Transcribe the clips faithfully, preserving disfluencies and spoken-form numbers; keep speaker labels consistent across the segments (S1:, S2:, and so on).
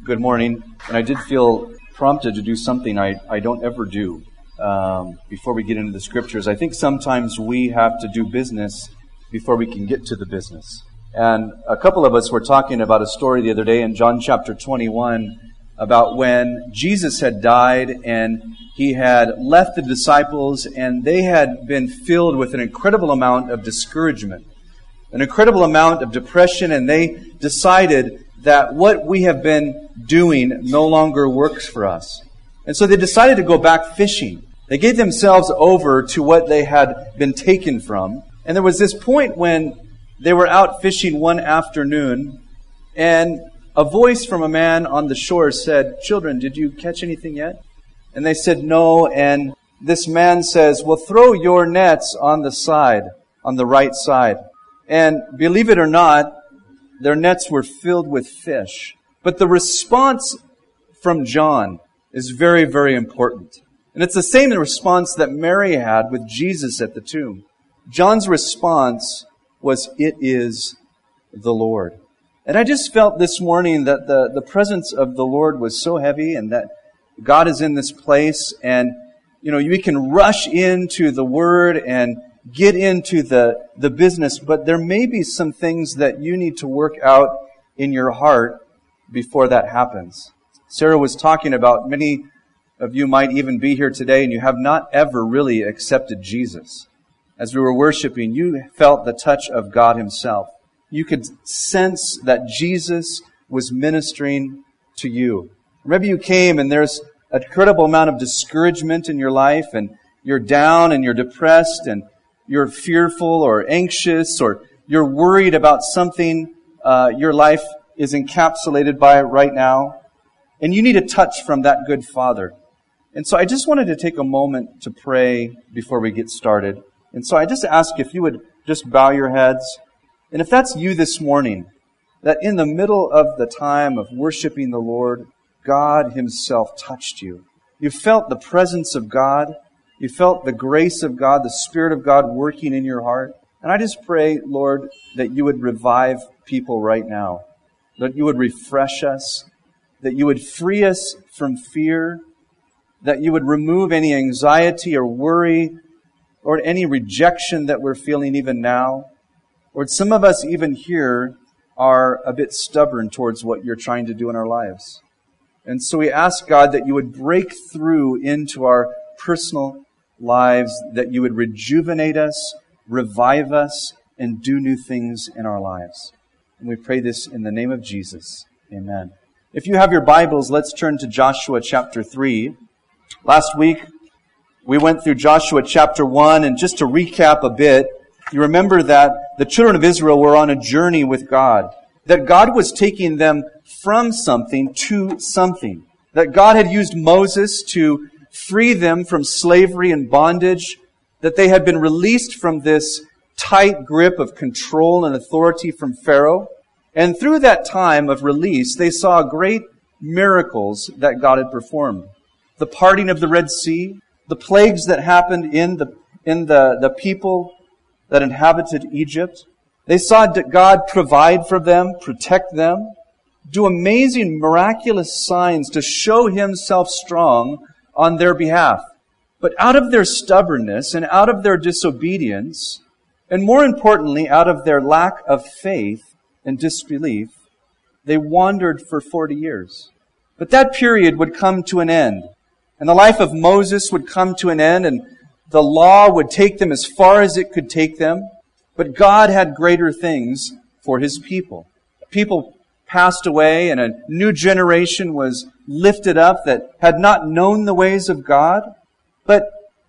S1: Good morning. And I did feel prompted to do something I, I don't ever do um, before we get into the Scriptures. I think sometimes we have to do business before we can get to the business. And a couple of us were talking about a story the other day in John chapter twenty-one about when Jesus had died and He had left the disciples and they had been filled with an incredible amount of discouragement, an incredible amount of depression, and they decided that what we have been doing no longer works for us. And so they decided to go back fishing. They gave themselves over to what they had been taken from. And there was this point when they were out fishing one afternoon, and a voice from a man on the shore said, "Children, did you catch anything yet?" And they said, "No." And this man says, "Well, throw your nets on the side, on the right side." And believe it or not, their nets were filled with fish. But the response from John is very, very important. And it's the same response that Mary had with Jesus at the tomb. John's response was, "It is the Lord." And I just felt this morning that the, the presence of the Lord was so heavy, and that God is in this place, and you know, we can rush into the Word and get into the, the business, but there may be some things that you need to work out in your heart before that happens. Sarah was talking about many of you might even be here today and you have not ever really accepted Jesus. As we were worshiping, you felt the touch of God Himself. You could sense that Jesus was ministering to you. Maybe you came and there's an incredible amount of discouragement in your life, and you're down and you're depressed and you're fearful or anxious, or you're worried about something uh, your life is encapsulated by right now. And you need a touch from that good Father. And so I just wanted to take a moment to pray before we get started. And so I just ask if you would just bow your heads. And if that's you this morning, that in the middle of the time of worshiping the Lord, God Himself touched you. You felt the presence of God. You felt the grace of God, the Spirit of God working in your heart. And I just pray, Lord, that you would revive people right now. That you would refresh us. That you would free us from fear. That you would remove any anxiety or worry or any rejection that we're feeling even now. Lord, some of us even here are a bit stubborn towards what you're trying to do in our lives. And so we ask, God, that you would break through into our personal lives, that you would rejuvenate us, revive us, and do new things in our lives. And we pray this in the name of Jesus. Amen. If you have your Bibles, let's turn to Joshua chapter three. Last week, we went through Joshua chapter one, and just to recap a bit, you remember that the children of Israel were on a journey with God, that God was taking them from something to something, that God had used Moses to free them from slavery and bondage, that they had been released from this tight grip of control and authority from Pharaoh. And through that time of release, they saw great miracles that God had performed. The parting of the Red Sea, the plagues that happened in the in the, the people that inhabited Egypt. They saw God provide for them, protect them, do amazing, miraculous signs to show Himself strong on their behalf. But out of their stubbornness and out of their disobedience, and more importantly, out of their lack of faith and disbelief, they wandered for forty years. But that period would come to an end. And the life of Moses would come to an end, and the law would take them as far as it could take them. But God had greater things for His people. People passed away, and a new generation was lifted up that had not known the ways of God. But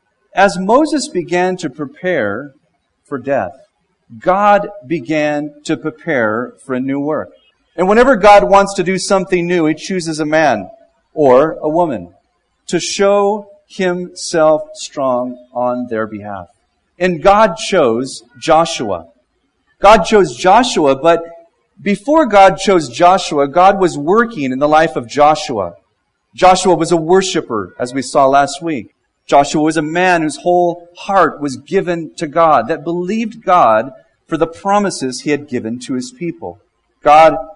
S1: as Moses began to prepare for death, God began to prepare for a new work. And whenever God wants to do something new, He chooses a man or a woman to show Himself strong on their behalf. And God chose Joshua. God chose Joshua, but before God chose Joshua, God was working in the life of Joshua. Joshua was a worshiper, as we saw last week. Joshua was a man whose whole heart was given to God, that believed God for the promises He had given to His people. God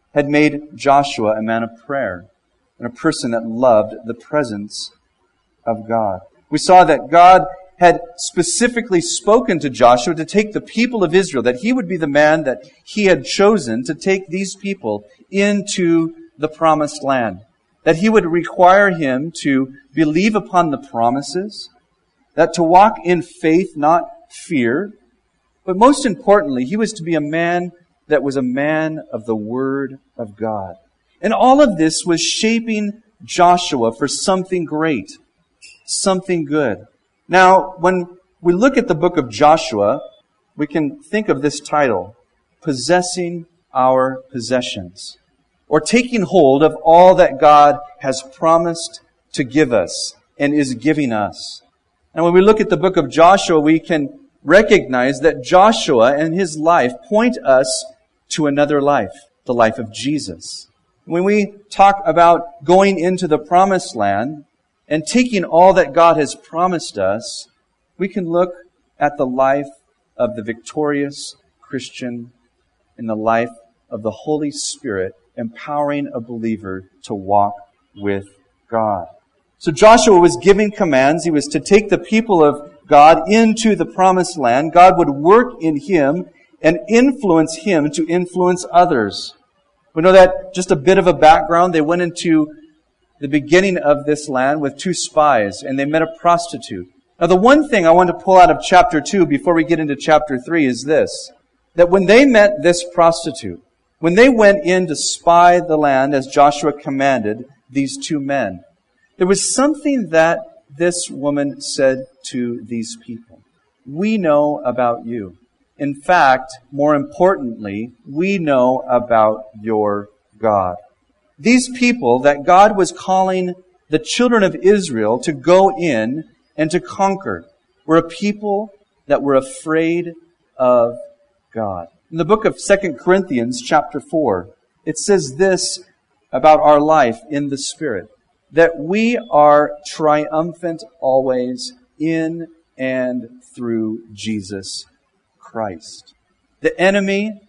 S1: had made Joshua a man of prayer and a person that loved the presence of God. We saw that God had specifically spoken to Joshua to take the people of Israel, that he would be the man that he had chosen to take these people into the promised land, that he would require him to believe upon the promises, that to walk in faith, not fear, but most importantly, he was to be a man that was a man of the Word of God. And all of this was shaping Joshua for something great, something good. Now, when we look at the book of Joshua, we can think of this title, Possessing Our Possessions, or taking hold of all that God has promised to give us and is giving us. And when we look at the book of Joshua, we can recognize that Joshua and his life point us to another life, the life of Jesus. When we talk about going into the promised land and taking all that God has promised us, we can look at the life of the victorious Christian and the life of the Holy Spirit empowering a believer to walk with God. So Joshua was giving commands. He was to take the people of God into the promised land. God would work in him and influence him to influence others. We know that, just a bit of a background, they went into the beginning of this land with two spies, and they met a prostitute. Now, the one thing I want to pull out of chapter two before we get into chapter three is this, that when they met this prostitute, when they went in to spy the land as Joshua commanded these two men, there was something that this woman said to these people. We know about you. In fact, more importantly, we know about your God. These people that God was calling the children of Israel to go in and to conquer were a people that were afraid of God. In the book of Second Corinthians chapter four, it says this about our life in the Spirit, that we are triumphant always in and through Jesus Christ. The enemy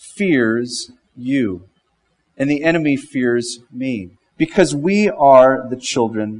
S1: fears you, and the enemy fears me, because we are the children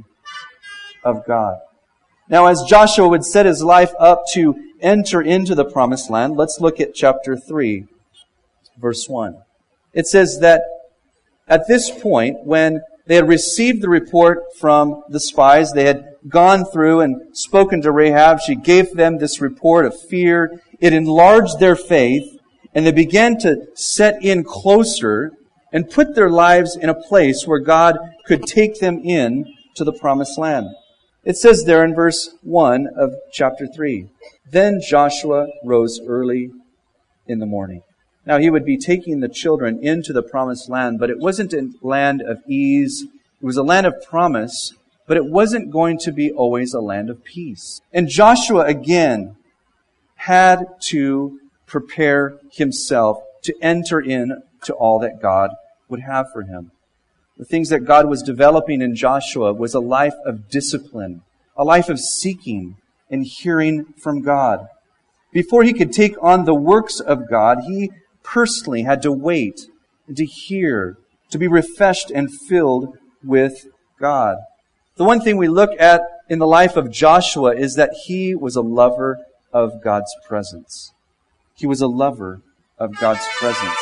S1: of God. Now, as Joshua would set his life up to enter into the promised land, let's look at chapter three, verse one. It says that at this point, when they had received the report from the spies, they had gone through and spoken to Rahab. She gave them this report of fear. It enlarged their faith, and they began to set in closer and put their lives in a place where God could take them in to the promised land. It says there in verse one of chapter three, Then Joshua rose early in the morning. Now, he would be taking the children into the promised land, but it wasn't a land of ease. It was a land of promise, but it wasn't going to be always a land of peace. And Joshua, again, had to prepare himself to enter into all that God would have for him. The things that God was developing in Joshua was a life of discipline, a life of seeking and hearing from God. Before he could take on the works of God, he personally had to wait and to hear, to be refreshed and filled with God. The one thing we look at in the life of Joshua is that he was a lover of God's presence. He was a lover of God's presence.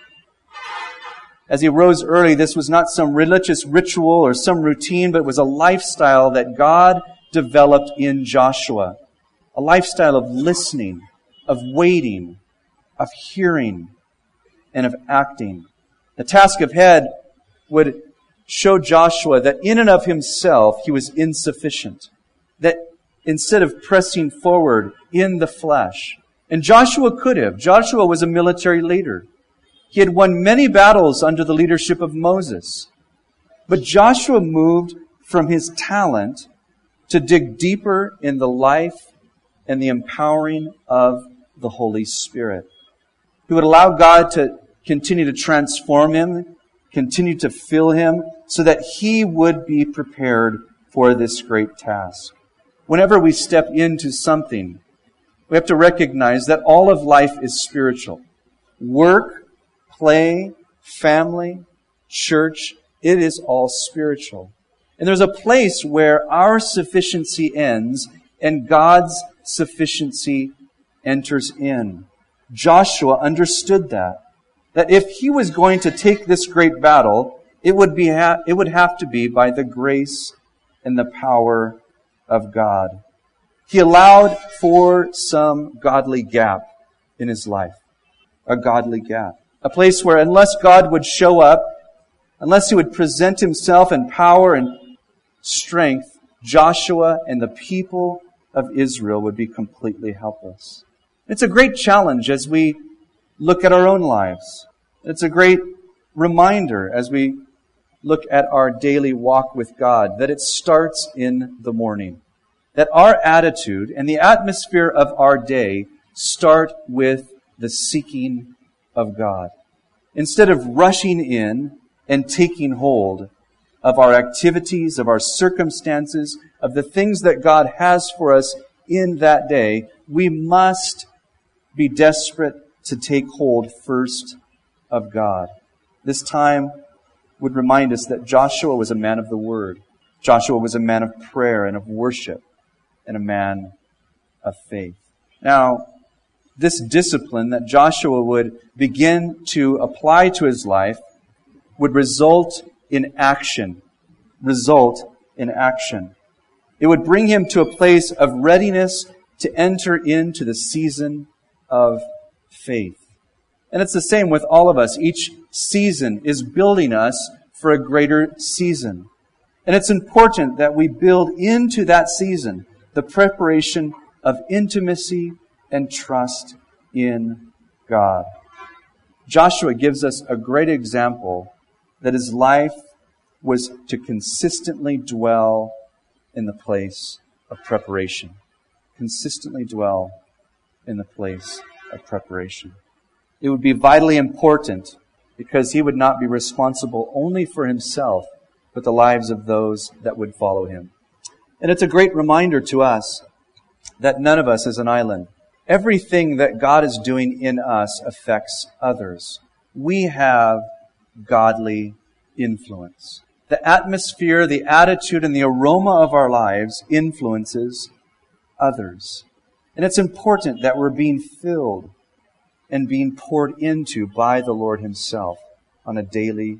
S1: As he rose early, this was not some religious ritual or some routine, but it was a lifestyle that God developed in Joshua. A lifestyle of listening, of waiting, of hearing, and of acting. The task ahead would show Joshua that in and of himself he was insufficient. That instead of pressing forward in the flesh, and Joshua could have. Joshua was a military leader. He had won many battles under the leadership of Moses. But Joshua moved from his talent to dig deeper in the life and the empowering of the Holy Spirit. He would allow God to continue to transform him, continue to fill him, so that he would be prepared for this great task. Whenever we step into something, we have to recognize that all of life is spiritual. Work, play, family, church, it is all spiritual. And there's a place where our sufficiency ends and God's sufficiency enters in. Joshua understood that. That if he was going to take this great battle, it would be ha- it would have to be by the grace and the power of God. He allowed for some godly gap in his life. A godly gap. A place where unless God would show up, unless He would present Himself in power and strength, Joshua and the people of Israel would be completely helpless. It's a great challenge as we look at our own lives. It's a great reminder as we look at our daily walk with God that it starts in the morning. That our attitude and the atmosphere of our day start with the seeking of God. Instead of rushing in and taking hold of our activities, of our circumstances, of the things that God has for us in that day, we must be desperate to take hold first of God. This time would remind us that Joshua was a man of the Word. Joshua was a man of prayer and of worship and a man of faith. Now, this discipline that Joshua would begin to apply to his life would result in action. Result in action. It would bring him to a place of readiness to enter into the season of faith. And it's the same with all of us. Each season is building us for a greater season. And it's important that we build into that season the preparation of intimacy and trust in God. Joshua gives us a great example that his life was to consistently dwell in the place of preparation. Consistently dwell in the place of preparation. It would be vitally important because he would not be responsible only for himself, but the lives of those that would follow him. And it's a great reminder to us that none of us is an island. Everything that God is doing in us affects others. We have godly influence. The atmosphere, the attitude, and the aroma of our lives influences others. And it's important that we're being filled and being poured into by the Lord Himself on a daily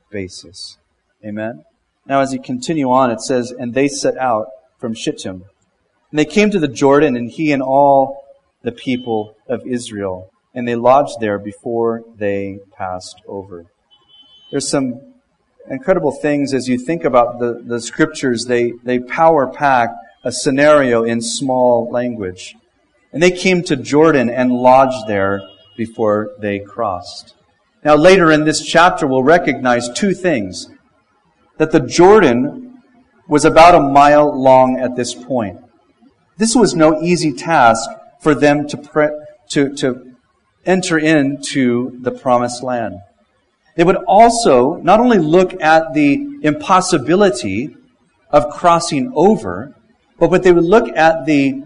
S1: basis. Amen? Now as you continue on, it says, and they set out from Shittim. And they came to the Jordan, and he and all the people of Israel, and they lodged there before they passed over. There's some incredible things as you think about the, the scriptures. They, they power pack a scenario in small language. And they came to Jordan and lodged there before they crossed. Now later in this chapter we'll recognize two things. That the Jordan was about a mile long at this point. This was no easy task for them to, pre- to, to enter into the promised land. They would also not only look at the impossibility of crossing over, but what they would look at the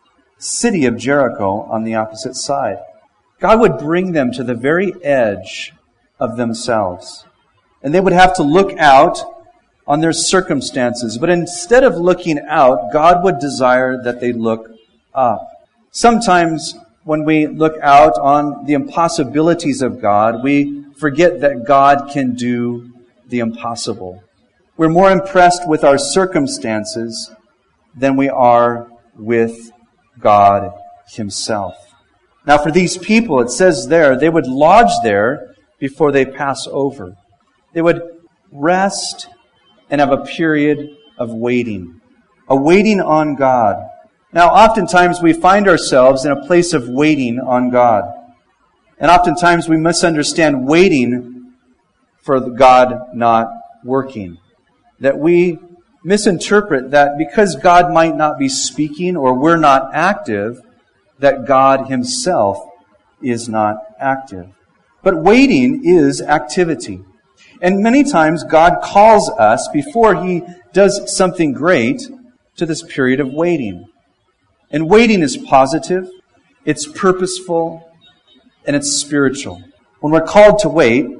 S1: city of Jericho on the opposite side. God would bring them to the very edge of themselves. And they would have to look out on their circumstances. But instead of looking out, God would desire that they look up. Sometimes when we look out on the impossibilities of God, we forget that God can do the impossible. We're more impressed with our circumstances than we are with God Himself. Now for these people, it says there, they would lodge there before they pass over. They would rest and have a period of waiting. A waiting on God. Now oftentimes we find ourselves in a place of waiting on God. And oftentimes we misunderstand waiting for God not working. That we misinterpret that because God might not be speaking or we're not active, that God Himself is not active. But waiting is activity. And many times God calls us, before He does something great, to this period of waiting. And waiting is positive, it's purposeful, and it's spiritual. When we're called to wait,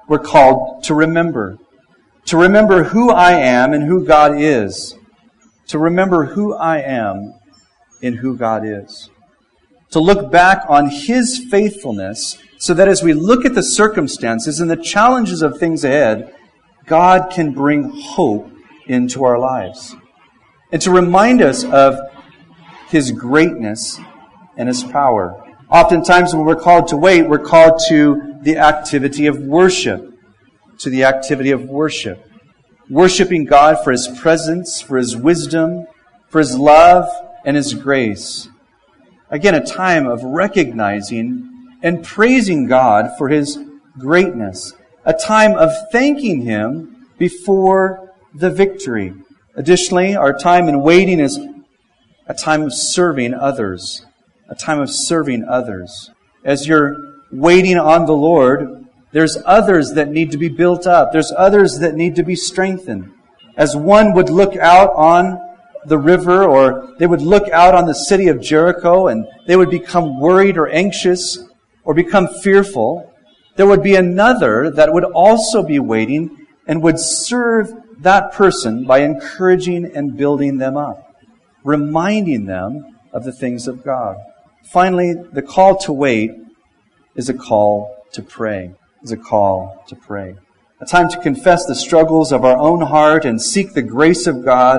S1: we're called to remember. To remember who I am and who God is. To remember who I am and who God is. To look back on His faithfulness so that as we look at the circumstances and the challenges of things ahead, God can bring hope into our lives. And to remind us of His greatness and His power. Oftentimes when we're called to wait, we're called to the activity of worship. To the activity of worship. Worshiping God for His presence, for His wisdom, for His love, and His grace. Again, a time of recognizing and praising God for His greatness. A time of thanking Him before the victory. Additionally, our time in waiting is a time of serving others. A time of serving others. As you're waiting on the Lord, there's others that need to be built up. There's others that need to be strengthened. As one would look out on the river, or they would look out on the city of Jericho, and they would become worried or anxious or become fearful, there would be another that would also be waiting and would serve that person by encouraging and building them up, reminding them of the things of God. Finally, the call to wait is a call to pray. Is a call to pray. A time to confess the struggles of our own heart and seek the grace of God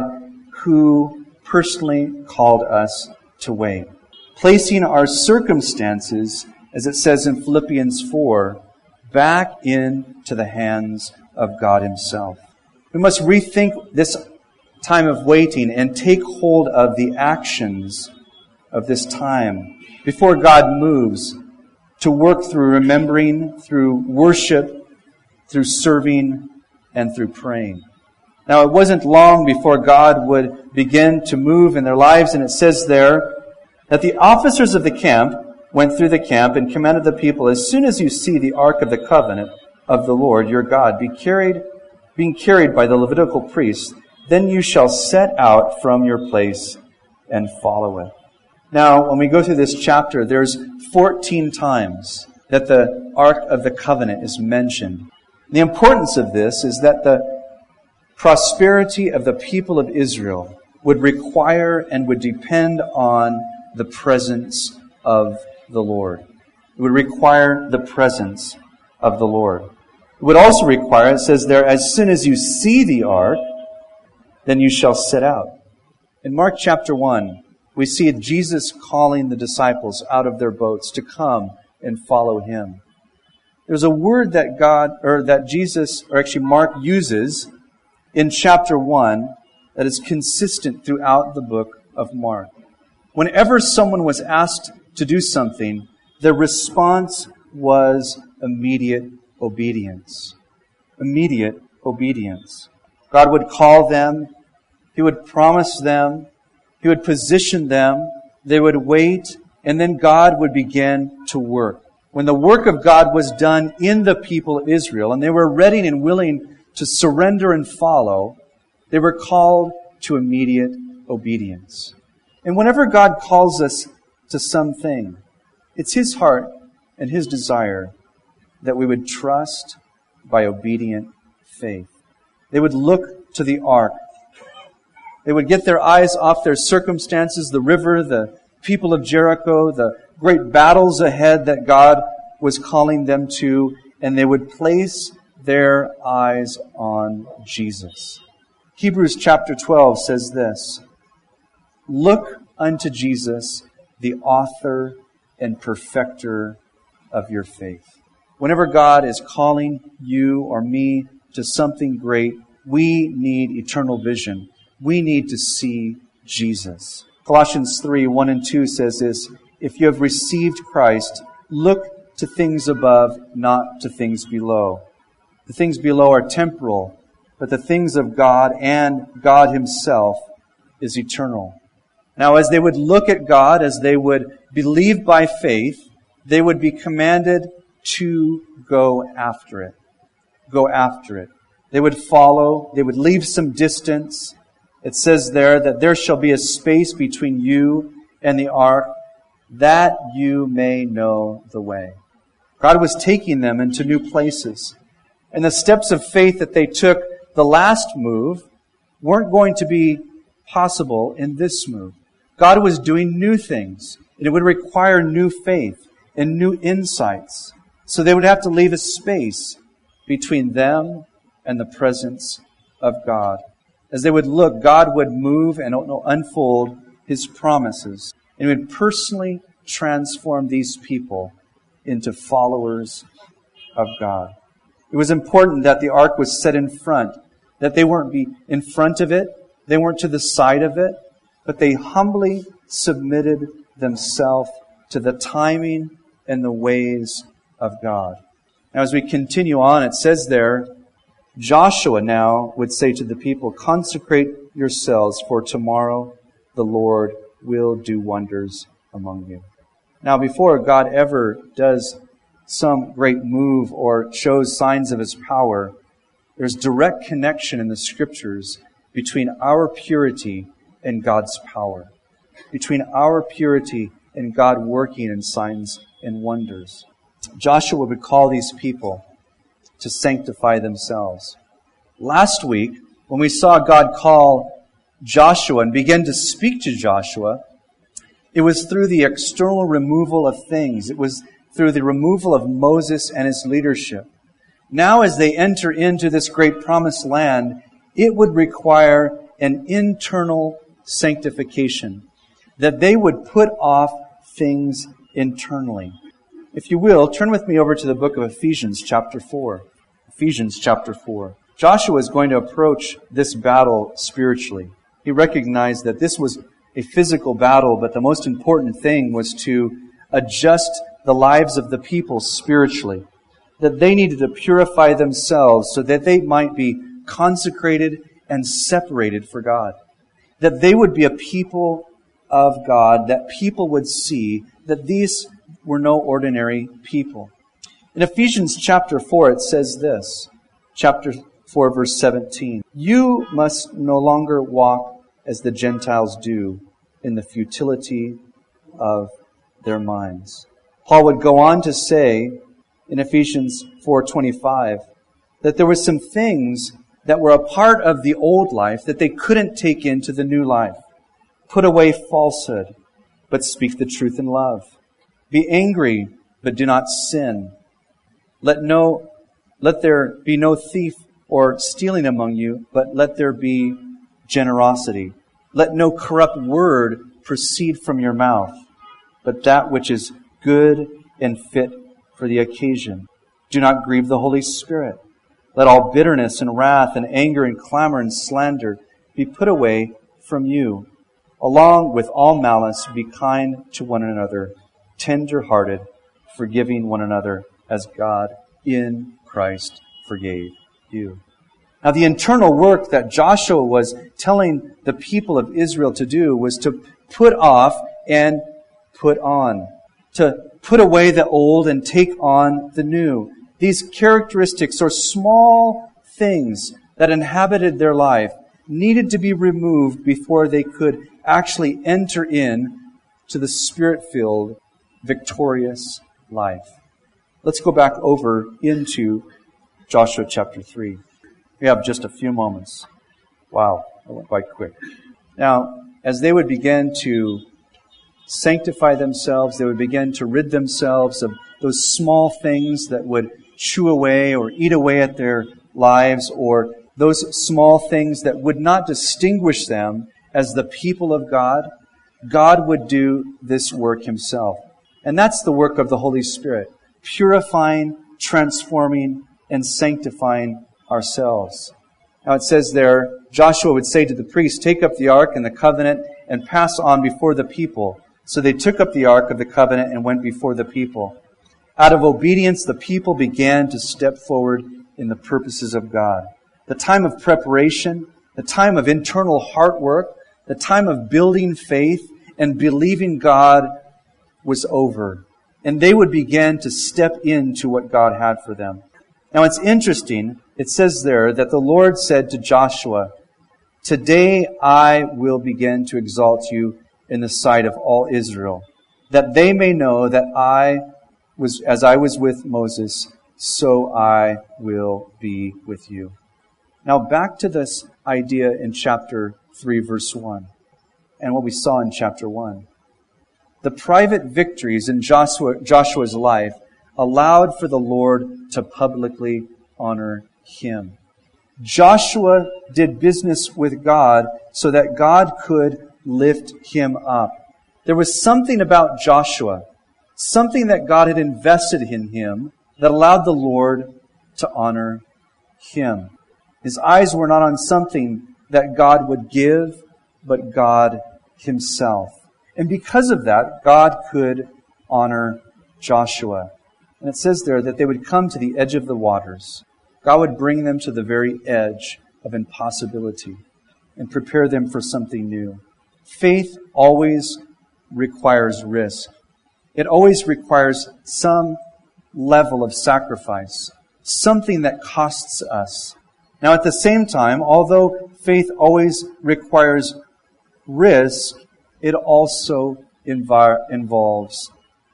S1: who personally called us to wait. Placing our circumstances, as it says in Philippians four, back into the hands of God Himself. We must rethink this time of waiting and take hold of the actions of this time before God moves to work through remembering, through worship, through serving, and through praying. Now, it wasn't long before God would begin to move in their lives, and it says there that the officers of the camp went through the camp and commanded the people, as soon as you see the ark of the covenant of the Lord your God be carried, being carried by the Levitical priests, then you shall set out from your place and follow it. Now, when we go through this chapter, there's fourteen times that the Ark of the Covenant is mentioned. The importance of this is that the prosperity of the people of Israel would require and would depend on the presence of the Lord. It would require the presence of the Lord. It would also require, it says there, as soon as you see the ark, then you shall set out. In Mark chapter one, we see Jesus calling the disciples out of their boats to come and follow Him. There's a word that God, or that Jesus, or actually Mark uses in chapter one that is consistent throughout the book of Mark. Whenever someone was asked to do something, their response was immediate obedience. Immediate obedience. God would call them. He would promise them. He would position them, they would wait, and then God would begin to work. When the work of God was done in the people of Israel, and they were ready and willing to surrender and follow, they were called to immediate obedience. And whenever God calls us to something, it's His heart and His desire that we would trust by obedient faith. They would look to the ark. They would get their eyes off their circumstances, the river, the people of Jericho, the great battles ahead that God was calling them to, and they would place their eyes on Jesus. Hebrews chapter twelve says this, "Look unto Jesus, the author and perfecter of your faith." Whenever God is calling you or me to something great, we need eternal vision. We need to see Jesus. Colossians three, one and two says this, "If you have received Christ, look to things above, not to things below." The things below are temporal, but the things of God and God Himself is eternal. Now, as they would look at God, as they would believe by faith, they would be commanded to go after it. Go after it. They would follow. They would leave some distance. It says there that there shall be a space between you and the ark, that you may know the way. God was taking them into new places. And the steps of faith that they took the last move weren't going to be possible in this move. God was doing new things, and it would require new faith and new insights. So they would have to leave a space between them and the presence of God. As they would look, God would move and unfold His promises, and He would personally transform these people into followers of God. It was important that the ark was set in front, that they weren't be in front of it, they weren't to the side of it, but they humbly submitted themselves to the timing and the ways of God. Now, as we continue on, it says there, Joshua now would say to the people, "Consecrate yourselves, for tomorrow the Lord will do wonders among you." Now, before God ever does some great move or shows signs of His power, there's direct connection in the Scriptures between our purity and God's power, between our purity and God working in signs and wonders. Joshua would call these people to sanctify themselves. Last week, when we saw God call Joshua and begin to speak to Joshua, it was through the external removal of things. It was through the removal of Moses and his leadership. Now, as they enter into this great promised land, it would require an internal sanctification, that they would put off things internally. If you will, turn with me over to the book of Ephesians chapter four. Ephesians chapter four. Joshua is going to approach this battle spiritually. He recognized that this was a physical battle, but the most important thing was to adjust the lives of the people spiritually. That they needed to purify themselves so that they might be consecrated and separated for God. That they would be a people of God, that people would see that these were no ordinary people. In Ephesians chapter four, it says this, chapter four, verse seventeen, "You must no longer walk as the Gentiles do in the futility of their minds." Paul would go on to say in Ephesians four twenty-five that there were some things that were a part of the old life that they couldn't take into the new life. Put away falsehood, but speak the truth in love. Be angry, but do not sin. Let no, let there be no thief or stealing among you, but let there be generosity. Let no corrupt word proceed from your mouth, but that which is good and fit for the occasion. Do not grieve the Holy Spirit. Let all bitterness and wrath and anger and clamor and slander be put away from you. Along with all malice, be kind to one another, tender-hearted, forgiving one another as God in Christ forgave you. Now, the internal work that Joshua was telling the people of Israel to do was to put off and put on. To put away the old and take on the new. These characteristics or small things that inhabited their life needed to be removed before they could actually enter in to the Spirit-filled, victorious life. Let's go back over into Joshua chapter three. We have just a few moments. Wow, that went quite quick. Now, as they would begin to sanctify themselves, they would begin to rid themselves of those small things that would chew away or eat away at their lives, or those small things that would not distinguish them as the people of God. God would do this work Himself. And that's the work of the Holy Spirit, purifying, transforming, and sanctifying ourselves. Now it says there, Joshua would say to the priests, "Take up the ark and the covenant and pass on before the people." So they took up the ark of the covenant and went before the people. Out of obedience, the people began to step forward in the purposes of God. The time of preparation, the time of internal heart work, the time of building faith and believing God was over. And they would begin to step into what God had for them. Now it's interesting, it says there that the Lord said to Joshua, "Today I will begin to exalt you in the sight of all Israel, that they may know that I was, as I was with Moses, so I will be with you. Now back to this idea in chapter three, verse one, and what we saw in chapter one. The private victories in Joshua, Joshua's life allowed for the Lord to publicly honor him. Joshua did business with God so that God could lift him up. There was something about Joshua, something that God had invested in him that allowed the Lord to honor him. His eyes were not on something that God would give, but God himself. And because of that, God could honor Joshua. And it says there that they would come to the edge of the waters. God would bring them to the very edge of impossibility and prepare them for something new. Faith always requires risk. It always requires some level of sacrifice, something that costs us. Now, at the same time, although faith always requires risk, it also inv- involves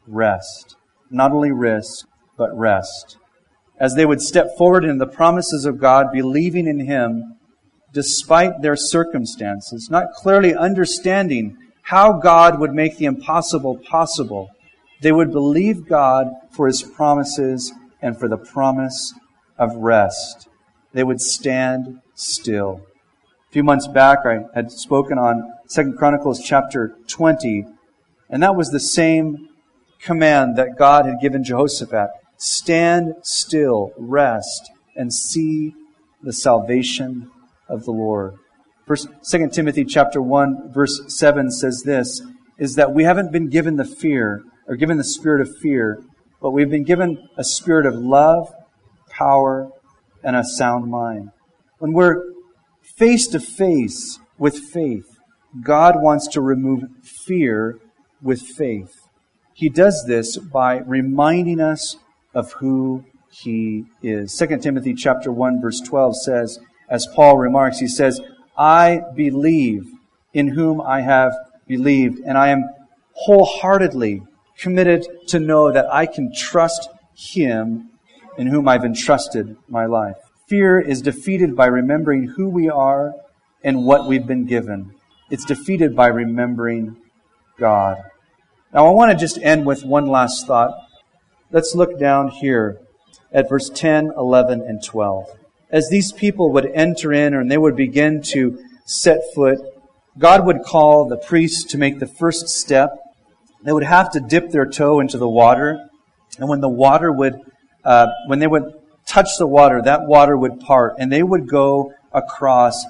S1: rest. Not only risk, but rest. As they would step forward in the promises of God, believing in Him, despite their circumstances, not clearly understanding how God would make the impossible possible, they would believe God for His promises and for the promise of rest. They would stand still. A few months back, I had spoken on Second Chronicles chapter twenty, and that was the same command that God had given Jehoshaphat. Stand still, rest, and see the salvation of the Lord. First, Second Timothy chapter one, verse seven says this, is that we haven't been given the fear, or given the spirit of fear, but we've been given a spirit of love, power, and a sound mind. When we're face to face with faith, God wants to remove fear with faith. He does this by reminding us of who He is. Second Timothy chapter one, verse twelve says, as Paul remarks, he says, I believe in whom I have believed, and I am wholeheartedly committed to know that I can trust Him in whom I've entrusted my life. Fear is defeated by remembering who we are and what we've been given. It's defeated by remembering God. Now I want to just end with one last thought. Let's look down here at verse ten, eleven, and twelve. As these people would enter in and they would begin to set foot, God would call the priests to make the first step. They would have to dip their toe into the water. And when the water would, uh, when they would touch the water, that water would part and they would go across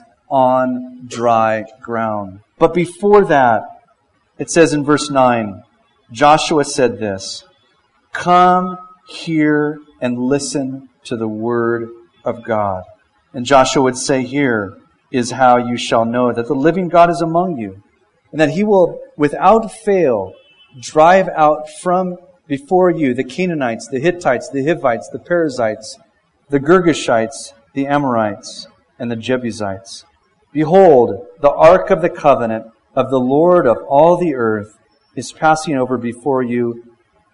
S1: on dry ground. But before that, it says in verse nine, Joshua said this, come hear and listen to the word of God. And Joshua would say, here is how you shall know that the living God is among you, and that He will without fail drive out from before you the Canaanites, the Hittites, the Hivites, the Perizzites, the Girgashites, the Amorites, and the Jebusites. Behold, the ark of the covenant of the Lord of all the earth is passing over before you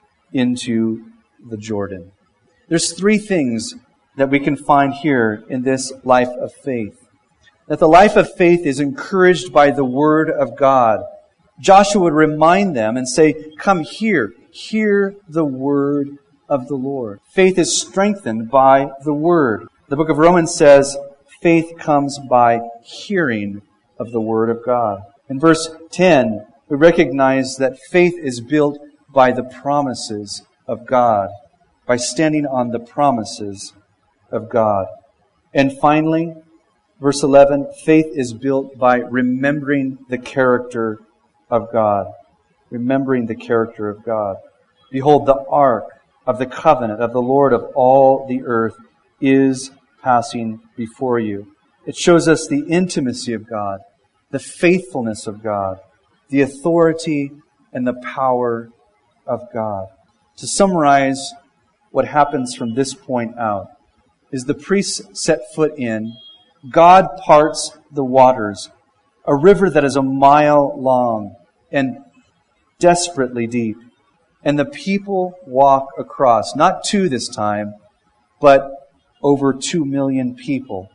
S1: into the Jordan. There's three things that we can find here in this life of faith. That the life of faith is encouraged by the Word of God. Joshua would remind them and say, come here, hear the Word of the Lord. Faith is strengthened by the Word. The book of Romans says, faith comes by hearing of the Word of God. In verse ten, we recognize that faith is built by the promises of God, by standing on the promises of God. And finally, verse eleven, faith is built by remembering the character of God. Remembering the character of God. Behold, the ark of the covenant of the Lord of all the earth is passing before you. It shows us the intimacy of God, the faithfulness of God, the authority and the power of God. To summarize what happens from this point out, is the priests set foot in, God parts the waters, a river that is a mile long and desperately deep. And the people walk across, not two this time, but over two million people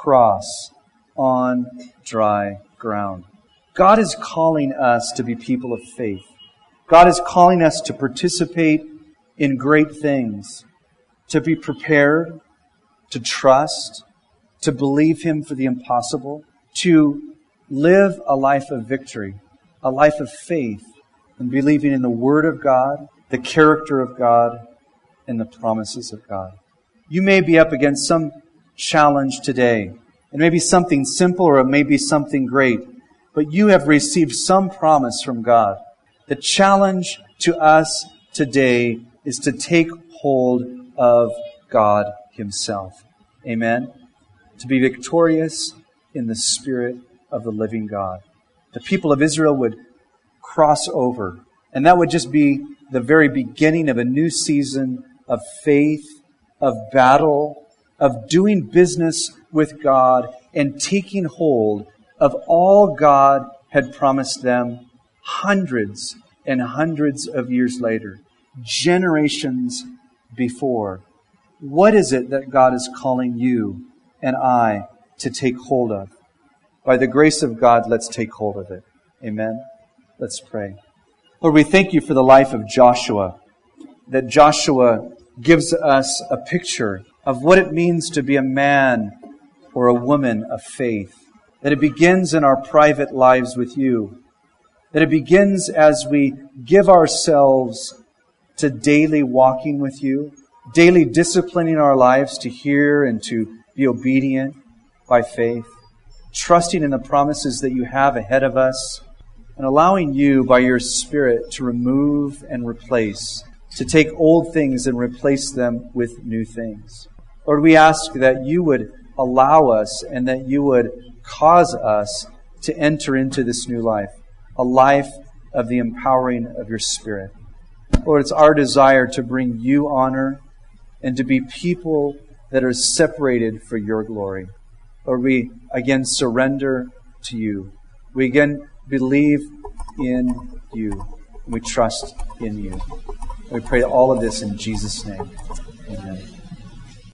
S1: cross on dry ground. God is calling us to be people of faith. God is calling us to participate in great things, to be prepared, to trust, to believe Him for the impossible, to live a life of victory, a life of faith, and believing in the Word of God, the character of God, and the promises of God. You may be up against some challenge today. It may be something simple or it may be something great, but you have received some promise from God. The challenge to us today is to take hold of God Himself. Amen? To be victorious in the Spirit of the living God. The people of Israel would cross over, and that would just be the very beginning of a new season of faith, of battle, of doing business with God and taking hold of all God had promised them hundreds and hundreds of years later, generations before. What is it that God is calling you and I to take hold of? By the grace of God, let's take hold of it. Amen? Let's pray. Lord, we thank You for the life of Joshua, that Joshua gives us a picture of what it means to be a man or a woman of faith. That it begins in our private lives with You. That it begins as we give ourselves to daily walking with You, daily disciplining our lives to hear and to be obedient by faith, trusting in the promises that You have ahead of us, and allowing You by Your Spirit to remove and replace, to take old things and replace them with new things. Lord, we ask that You would allow us and that You would cause us to enter into this new life, a life of the empowering of Your Spirit. Lord, it's our desire to bring You honor and to be people that are separated for Your glory. Lord, we again surrender to You. We again believe in You. We trust in You. We pray all of this in Jesus' name. Amen.